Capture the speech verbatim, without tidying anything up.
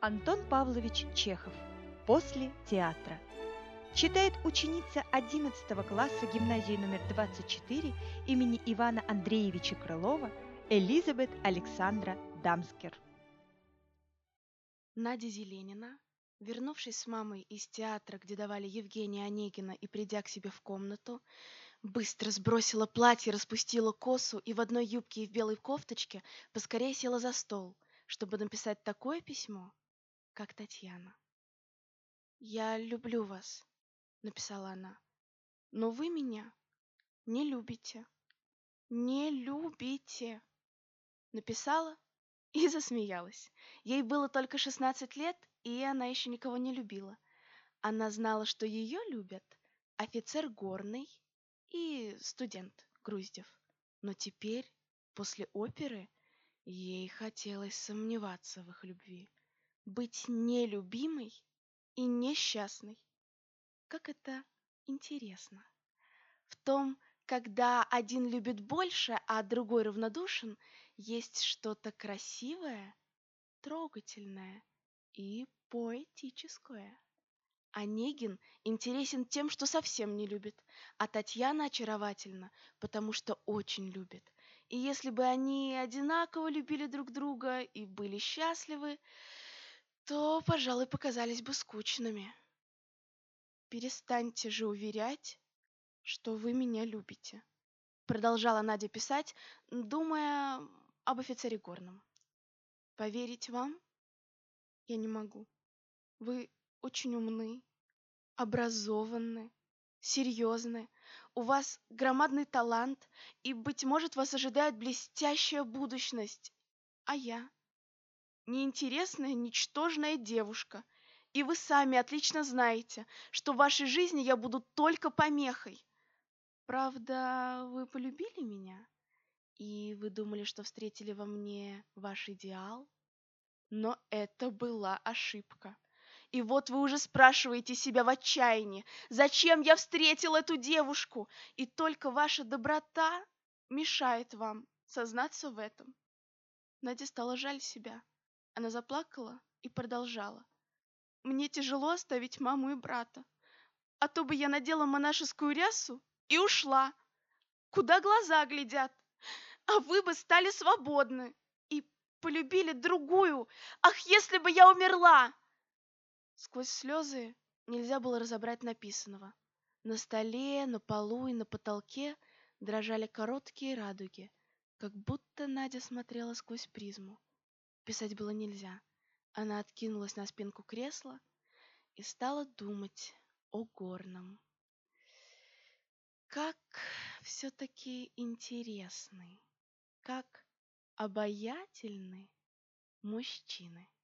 Антон Павлович Чехов. После театра. Читает ученица одиннадцатого класса гимназии номер двадцать четыре имени Ивана Андреевича Крылова Элизабет Александра Дамскер. Надя Зеленина, вернувшись с мамой из театра, где давали Евгения Онегина, и придя к себе в комнату, быстро сбросила платье, распустила косу и в одной юбке и в белой кофточке поскорее села за стол, чтобы написать такое письмо, как Татьяна. «Я люблю вас», — написала она, — «но вы меня не любите, не любите», — написала и засмеялась. Ей было только шестнадцать лет, и она еще никого не любила. Она знала, что ее любят офицер Горный и студент Груздев. Но теперь, после оперы, ей хотелось сомневаться в их любви. Быть нелюбимой и несчастной. Как это интересно. В том, когда один любит больше, а другой равнодушен, есть что-то красивое, трогательное и поэтическое. Онегин интересен тем, что совсем не любит, а Татьяна очаровательна, потому что очень любит. И если бы они одинаково любили друг друга и были счастливы, то, пожалуй, показались бы скучными. «Перестаньте же уверять, что вы меня любите», — продолжала Надя писать, думая об офицере Горном. «Поверить вам я не могу. Вы очень умны, образованы, серьезны. У вас громадный талант, и, быть может, вас ожидает блестящая будущность. А я неинтересная, ничтожная девушка. И вы сами отлично знаете, что в вашей жизни я буду только помехой. Правда, вы полюбили меня, и вы думали, что встретили во мне ваш идеал, но это была ошибка. И вот вы уже спрашиваете себя в отчаянии, зачем я встретил эту девушку, и только ваша доброта мешает вам сознаться в этом. Наде стало жаль себя. Она заплакала и продолжала. Мне тяжело оставить маму и брата, а то бы я надела монашескую рясу и ушла. Куда глаза глядят? А вы бы стали свободны и полюбили другую. Ах, если бы я умерла! Сквозь слезы нельзя было разобрать написанного. На столе, на полу и на потолке дрожали короткие радуги, как будто Надя смотрела сквозь призму. Писать было нельзя. Она откинулась на спинку кресла и стала думать о Горном. Как все-таки интересны, как обаятельны мужчины.